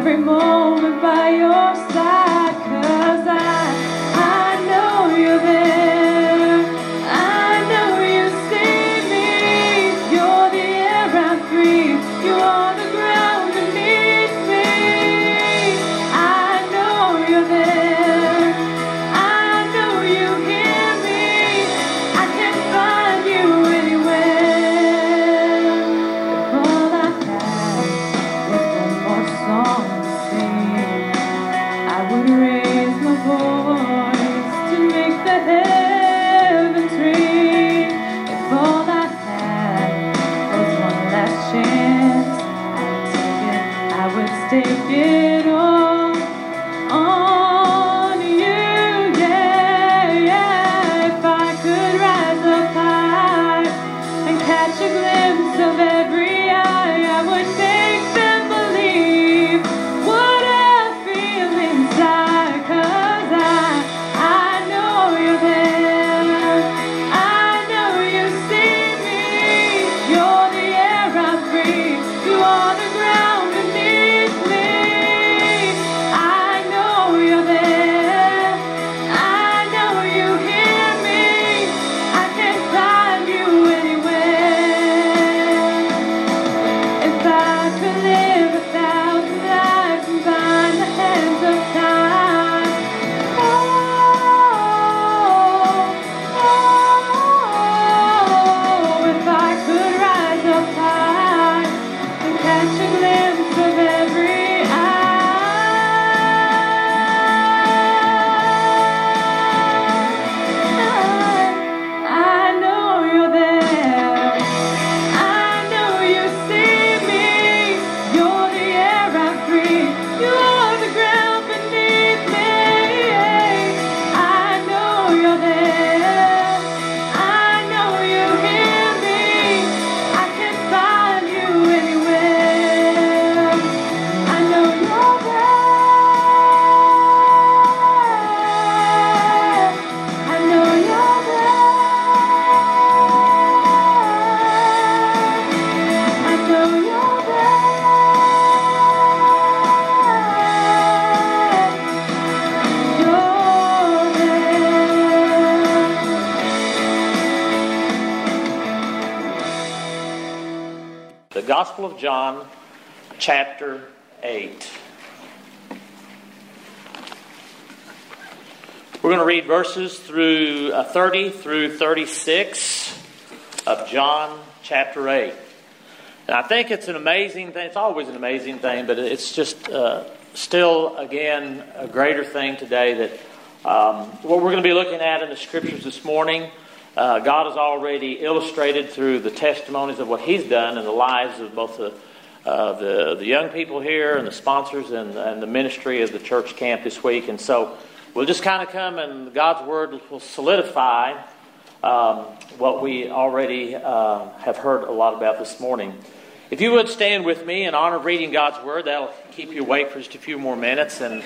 every moment by your side, 'cause I know you're there. I know you see me. You're the air I breathe. You are the ground beneath me. I know you're there. I know you hear me. I can find you anywhere. If all I had was one more song to sing, I would raise my voice to make the heavens ring. If all I had was one last chance, I would stake it all on you, yeah, yeah. If I could rise up high and catch a glimpse of every eye, I would make them believe what I feel inside, 'cause I know you're there. I know you see me. You're the air I breathe. You are the ground beneath me. I know you're there. I know you hear me. I can find you anywhere. If I could live 1,000 lives and bind the hands of time, if I could rise up high and catch a glimpse of every eye, I know you're there. I know you see me. You're the air I breathe. You're the ground beneath me. I know you're there. I know you hear me. I can find you anywhere. I know you're there. I know you're there. I know you're The Gospel of John, chapter 8. We're going to read verses through 30 through 36 of John chapter 8. And I think it's an amazing thing. It's always an amazing thing, but it's just still, again, a greater thing today that what we're going to be looking at in the Scriptures this morning, God has already illustrated through the testimonies of what He's done in the lives of both the young people here and the sponsors and the ministry of the church camp this week. And so we'll just kind of come and God's Word will solidify what we already have heard a lot about this morning. If you would stand with me in honor of reading God's Word, that'll keep you awake for just a few more minutes. And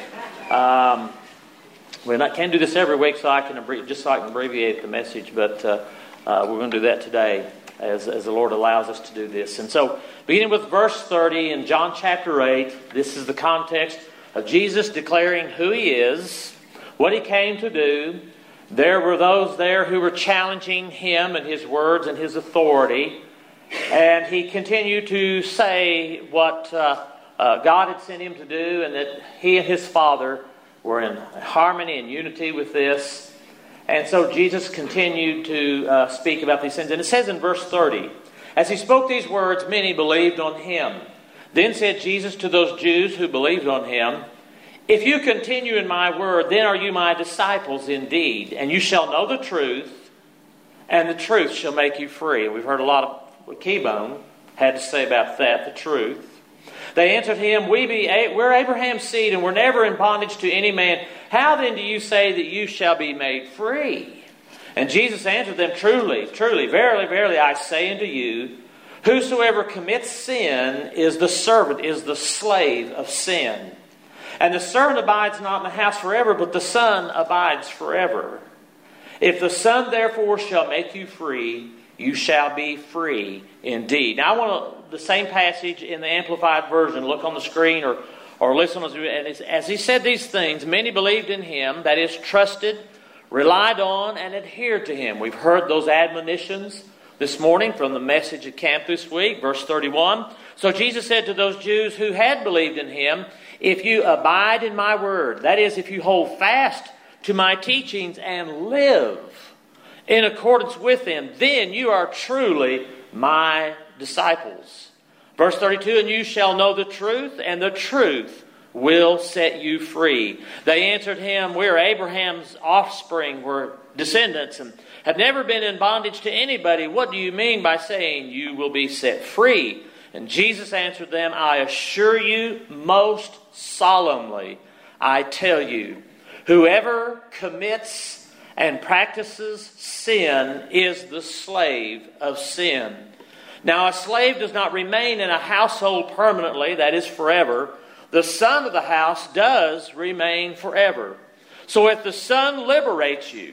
we can't do this every week, so I can abbreviate the message, but we're going to do that today as the Lord allows us to do this. And so, beginning with verse 30 in John chapter 8, this is the context of Jesus declaring who He is, what He came to do. There were those there who were challenging Him and His words and His authority, and He continued to say what God had sent Him to do, and that He and His Father were in harmony and unity with this. And so Jesus continued to speak about these things. And it says in verse 30, as He spoke these words, many believed on Him. Then said Jesus to those Jews who believed on Him, if you continue in my word, then are you my disciples indeed, and you shall know the truth, and the truth shall make you free. We've heard a lot of what Keybone had to say about that, the truth. They answered him, we're Abraham's seed, and we're never in bondage to any man. How then do you say that you shall be made free? And Jesus answered them, truly, truly, verily, verily, I say unto you, whosoever commits sin is the servant, is the slave of sin. And the servant abides not in the house forever, but the Son abides forever. If the Son therefore shall make you free, you shall be free indeed. Now I want the same passage in the Amplified Version. Look on the screen or listen. And as he said these things, many believed in him, that is, trusted, relied on, and adhered to him. We've heard those admonitions this morning from the message at camp this week, verse 31. So Jesus said to those Jews who had believed in him, if you abide in my word, that is, if you hold fast to my teachings and live in accordance with them, then you are truly my disciples. Verse 32, and you shall know the truth, and the truth will set you free. They answered him, we are Abraham's offspring, we're descendants, and have never been in bondage to anybody. What do you mean by saying you will be set free? And Jesus answered them, I assure you most solemnly, I tell you, whoever commits and practices sin is the slave of sin. Now a slave does not remain in a household permanently, that is forever. The son of the house does remain forever. So if the Son liberates you,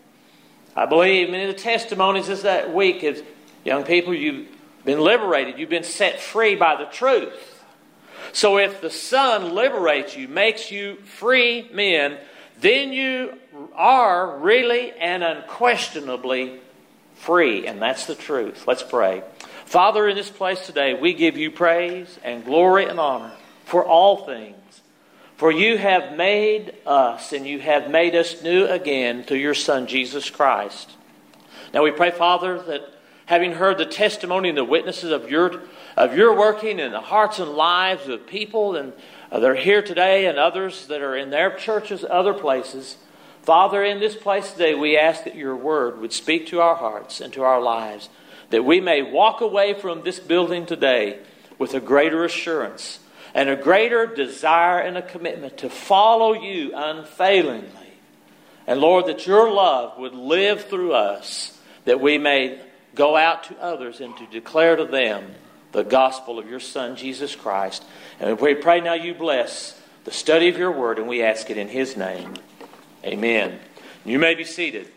I believe many of the testimonies this week is, young people, you've been liberated. You've been set free by the truth. So if the Son liberates you, makes you free men, then you are really and unquestionably free. And that's the truth. Let's pray. Father, in this place today, we give you praise and glory and honor for all things. For you have made us and you have made us new again through your Son, Jesus Christ. Now we pray, Father, that having heard the testimony and the witnesses of your working in the hearts and lives of people and that are here today and others that are in their churches, other places, Father, in this place today, we ask that your word would speak to our hearts and to our lives, that we may walk away from this building today with a greater assurance and a greater desire and a commitment to follow you unfailingly. And Lord, that your love would live through us, that we may go out to others and to declare to them the gospel of your Son, Jesus Christ. And we pray now you bless the study of your word, and we ask it in his name. Amen. You may be seated.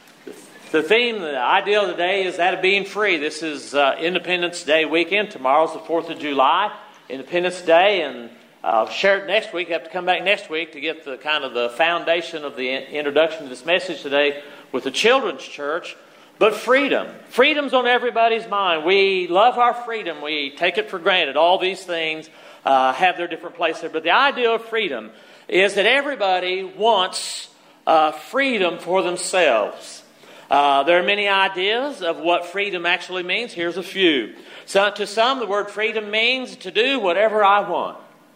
The theme, the idea of the day is that of being free. This is Independence Day weekend. Tomorrow's the 4th of July. Independence Day, and I'll share it next week. You have to come back next week to get the kind of the foundation of the introduction to this message today with the children's church. But freedom. Freedom's on everybody's mind. We love our freedom. We take it for granted. All these things have their different place there. But the idea of freedom is that everybody wants freedom for themselves. There are many ideas of what freedom actually means. Here's a few. So, to some, the word freedom means to do whatever I want.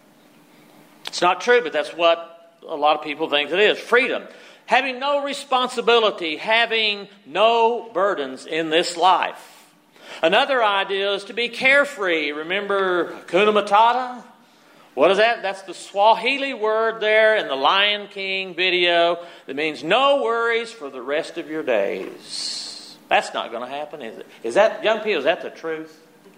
It's not true, but that's what a lot of people think it is. Freedom. Having no responsibility, having no burdens in this life. Another idea is to be carefree. Remember Hakuna Matata? What is that? That's the Swahili word there in the Lion King video that means no worries for the rest of your days. That's not going to happen, is it? Is that, young people, is that the truth?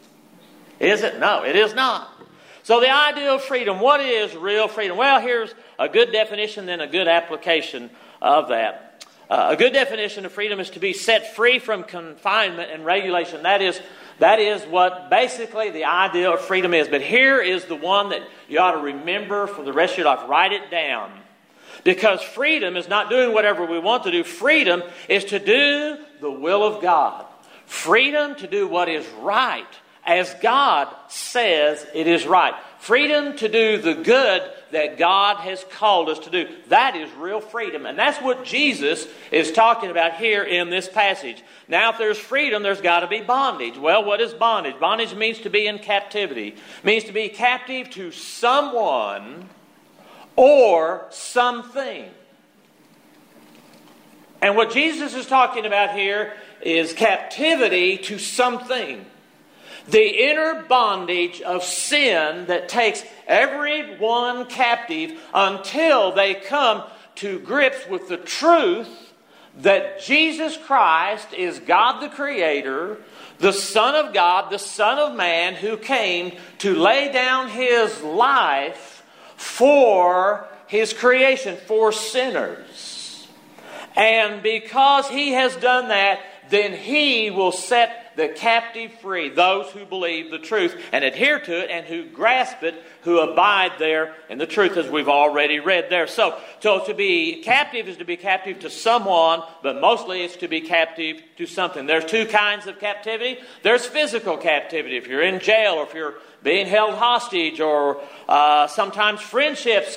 Is it? No, it is not. So the idea of freedom, what is real freedom? Well, here's a good definition, then a good application of that. A good definition of freedom is to be set free from confinement and regulation. That is what basically the idea of freedom is. But here is the one that you ought to remember for the rest of your life. Write it down. Because freedom is not doing whatever we want to do. Freedom is to do the will of God. Freedom to do what is right as God says it is right. Freedom to do the good that God has called us to do. That is real freedom. And that's what Jesus is talking about here in this passage. Now, if there's freedom, there's got to be bondage. Well, what is bondage? Bondage means to be in captivity. It means to be captive to someone or something. And what Jesus is talking about here is captivity to something. The inner bondage of sin that takes everyone captive until they come to grips with the truth that Jesus Christ is God the Creator, the Son of God, the Son of Man, who came to lay down His life for His creation, for sinners. And because He has done that, then He will set the captive free, those who believe the truth and adhere to it and who grasp it, who abide there in the truth, as we've already read there. So to be captive is to be captive to someone, but mostly it's to be captive to something. There's two kinds of captivity. There's physical captivity. If you're in jail, or if you're being held hostage, or sometimes friendships.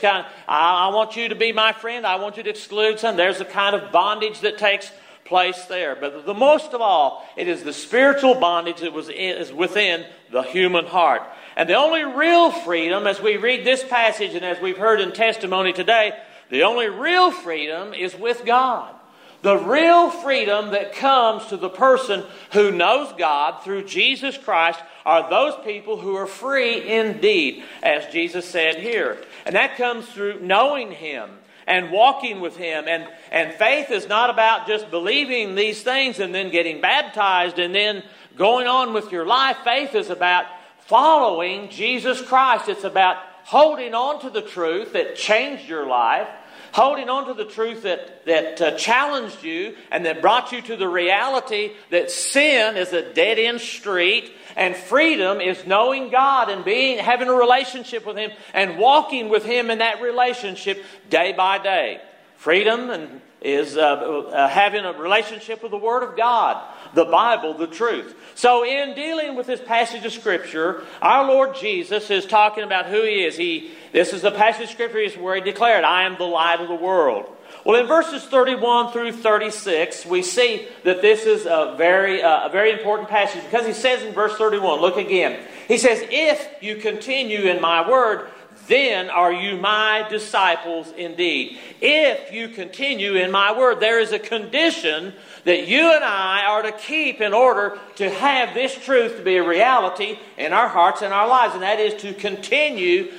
I want you to be my friend. I want you to exclude some. There's a kind of bondage that takes place there. But the most of all, it is the spiritual bondage that is within the human heart. And the only real freedom, as we read this passage and as we've heard in testimony today, the only real freedom is with God. The real freedom that comes to the person who knows God through Jesus Christ are those people who are free indeed, as Jesus said here. And that comes through knowing Him and walking with Him. And faith is not about just believing these things and then getting baptized and then going on with your life. Faith is about following Jesus Christ. It's about holding on to the truth that changed your life, holding on to the truth that challenged you and that brought you to the reality that sin is a dead-end street and freedom is knowing God and having a relationship with Him and walking with Him in that relationship day by day. Freedom is having a relationship with the Word of God, the Bible, the truth. So in dealing with this passage of Scripture, our Lord Jesus is talking about who He is. This is the passage of Scripture where He declared, I am the light of the world. Well, in verses 31 through 36, we see that this is a very important passage, because He says in verse 31, look again. He says, if you continue in my word, then are you my disciples indeed. If you continue in my word, there is a condition that you and I are to keep in order to have this truth to be a reality in our hearts and our lives. And that is to continue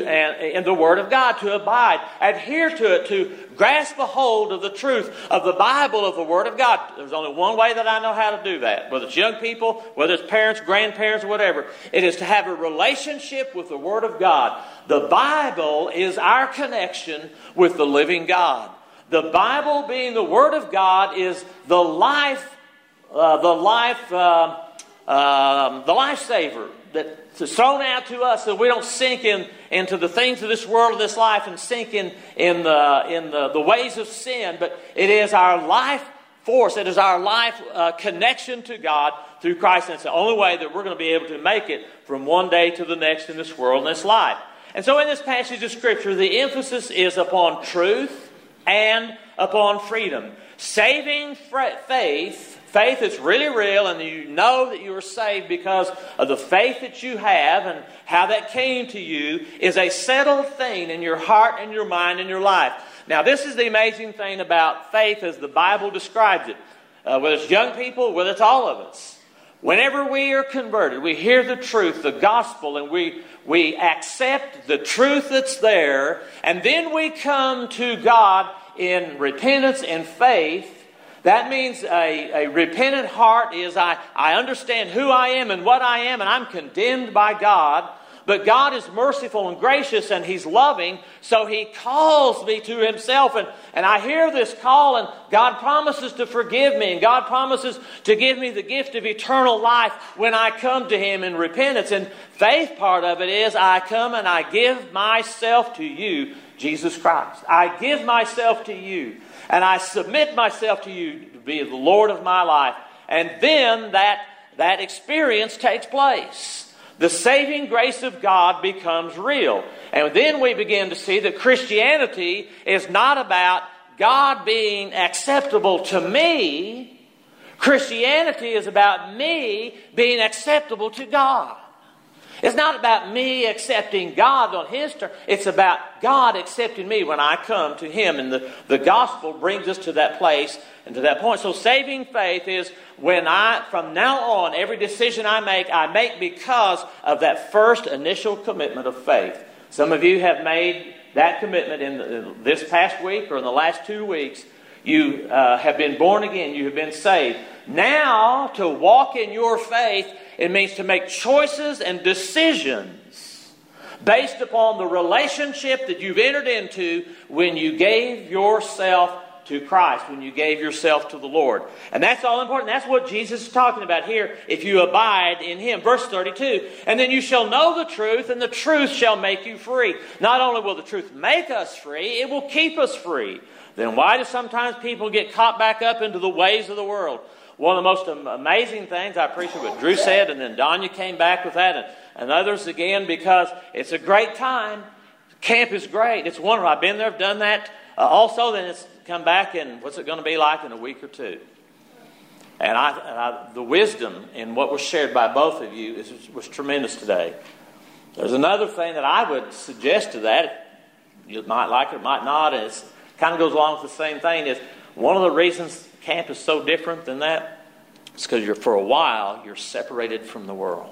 in the Word of God, to abide, adhere to it, to grasp a hold of the truth of the Bible, of the Word of God. There's only one way that I know how to do that, whether it's young people, whether it's parents, grandparents, or whatever. It is to have a relationship with the Word of God. The Bible is our connection with the living God. The Bible, being the Word of God, is the lifesaver that's thrown out to us, so we don't sink into the things of this world, of this life, and sink in the ways of sin. But it is our life force. It is our life connection to God through Christ. And it's the only way that we're going to be able to make it from one day to the next in this world and this life. And so in this passage of Scripture, the emphasis is upon truth and upon freedom. Saving faith is really real, and you know that you are saved because of the faith that you have and how that came to you, is a settled thing in your heart and your mind and your life. Now, this is the amazing thing about faith as the Bible describes it. Whether it's young people, whether it's all of us. Whenever we are converted, we hear the truth, the gospel, and we accept the truth that's there, and then we come to God in repentance and faith. That means a repentant heart is I understand who I am and what I am, and I'm condemned by God. But God is merciful and gracious, and He's loving, so He calls me to Himself. And I hear this call, and God promises to forgive me, and God promises to give me the gift of eternal life when I come to Him in repentance. And faith part of it is I come and I give myself to you, Jesus Christ. I give myself to you, and I submit myself to you to be the Lord of my life. And then that experience takes place. The saving grace of God becomes real. And then we begin to see that Christianity is not about God being acceptable to me. Christianity is about me being acceptable to God. It's not about me accepting God on His terms. It's about God accepting me when I come to Him. And the gospel brings us to that place and to that point. So saving faith is when from now on, every decision I make because of that first initial commitment of faith. Some of you have made that commitment in this past week or in the last 2 weeks. You have been born again. You have been saved. Now, to walk in your faith, it means to make choices and decisions based upon the relationship that you've entered into when you gave yourself to Christ, when you gave yourself to the Lord. And that's all important. That's what Jesus is talking about here. If you abide in Him. Verse 32, and then you shall know the truth, and the truth shall make you free. Not only will the truth make us free, it will keep us free. Then why do sometimes people get caught back up into the ways of the world? One of the most amazing things, I appreciate what Drew said, and then Danya came back with that, and others again, because it's a great time. Camp is great. It's wonderful. I've been there, I've done that. Also, then it's come back, and what's it going to be like in a week or two? And the wisdom in what was shared by both of you was tremendous today. There's another thing that I would suggest to that. You might like it, might not. And it kind of goes along with the same thing. Is one of the reasons camp is so different than that is because for a while you're separated from the world.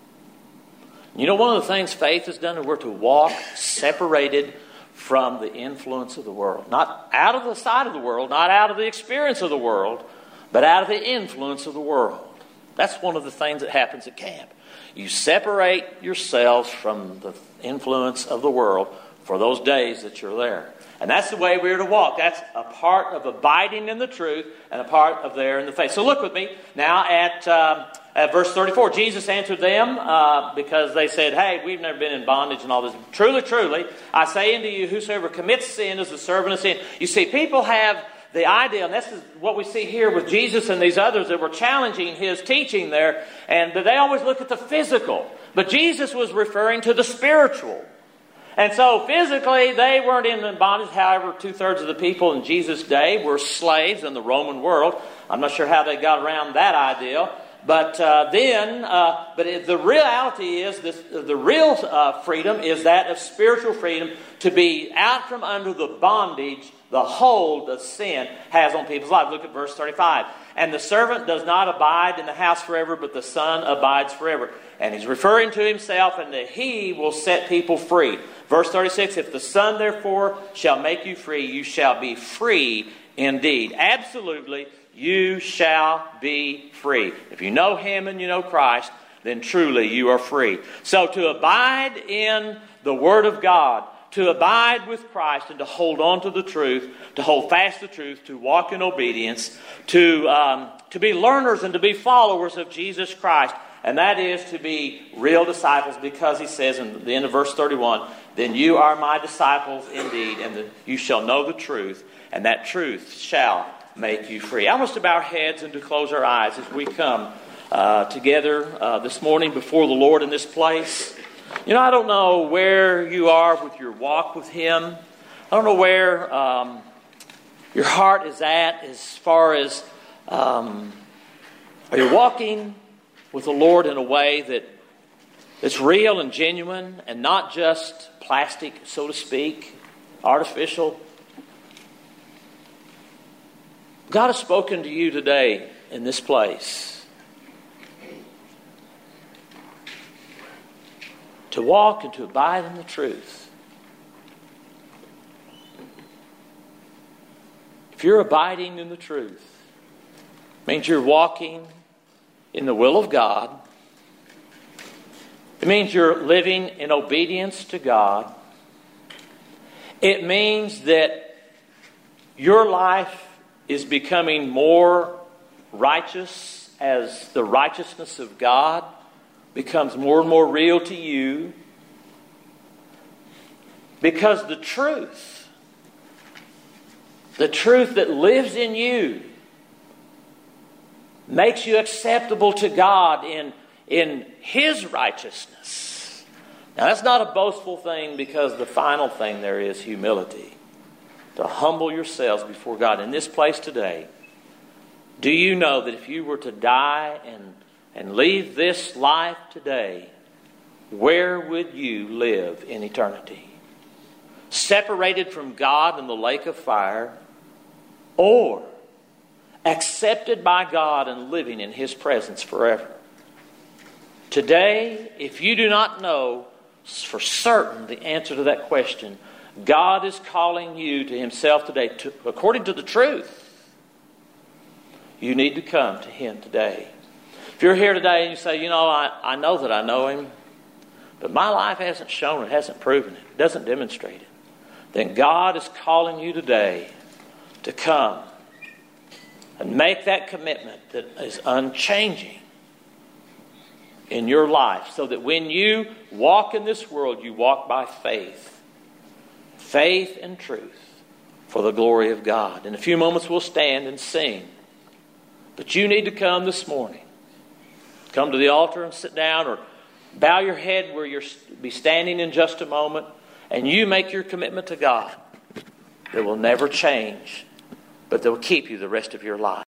You know, one of the things faith has done is we're to walk separated from the influence of the world. Not out of the sight of the world, not out of the experience of the world, but out of the influence of the world. That's one of the things that happens at camp. You separate yourselves from the influence of the world for those days that you're there. And that's the way we're to walk. That's a part of abiding in the truth and a part of there in the faith. So look with me now at verse 34. Jesus answered them because they said, hey, we've never been in bondage and all this. Truly, truly, I say unto you, whosoever commits sin is the servant of sin. You see, people have the idea, and this is what we see here with Jesus and these others that were challenging His teaching there, and they always look at the physical. But Jesus was referring to the spiritual. And so physically, they weren't in bondage. However, 2/3 of the people in Jesus' day were slaves in the Roman world. I'm not sure how they got around that idea. But the reality is, the real freedom is that of spiritual freedom, to be out from under the bondage, the hold that sin has on people's lives. Look at verse 35. And the servant does not abide in the house forever, but the Son abides forever. And He's referring to Himself, and that He will set people free. Verse 36, if the Son therefore shall make you free, you shall be free indeed. Absolutely, you shall be free. If you know Him and you know Christ, then truly you are free. So to abide in the Word of God, to abide with Christ and to hold on to the truth, to hold fast the truth, to walk in obedience, to be learners and to be followers of Jesus Christ. And that is to be real disciples, because He says in the end of verse 31, then you are my disciples indeed, and you shall know the truth, and that truth shall make you free. I want us to bow our heads and to close our eyes as we come together this morning before the Lord in this place. You know, I don't know where you are with your walk with Him. I don't know where your heart is at as far as are you walking with the Lord in a way that's real and genuine and not just plastic, so to speak, artificial. God has spoken to you today in this place to walk and to abide in the truth. If you're abiding in the truth, it means you're walking in the will of God. It means you're living in obedience to God. It means that your life is becoming more righteous as the righteousness of God becomes more and more real to you. Because the truth that lives in you makes you acceptable to God in His righteousness. Now that's not a boastful thing, because the final thing there is humility. To humble yourselves before God. In this place today, do you know that if you were to die and leave this life today, where would you live in eternity? Separated from God in the lake of fire, or accepted by God and living in His presence forever? Today, if you do not know for certain the answer to that question, God is calling you to Himself today, according to the truth. You need to come to Him today. If you're here today and you say, you know, I know that I know Him, but my life hasn't shown it, hasn't proven it, doesn't demonstrate it, then God is calling you today to come and make that commitment that is unchanging in your life, so that when you walk in this world, you walk by faith. Faith and truth for the glory of God. In a few moments we'll stand and sing. But you need to come this morning. Come to the altar and sit down, or bow your head where you'll be standing in just a moment, and you make your commitment to God that will never change, but that will keep you the rest of your life.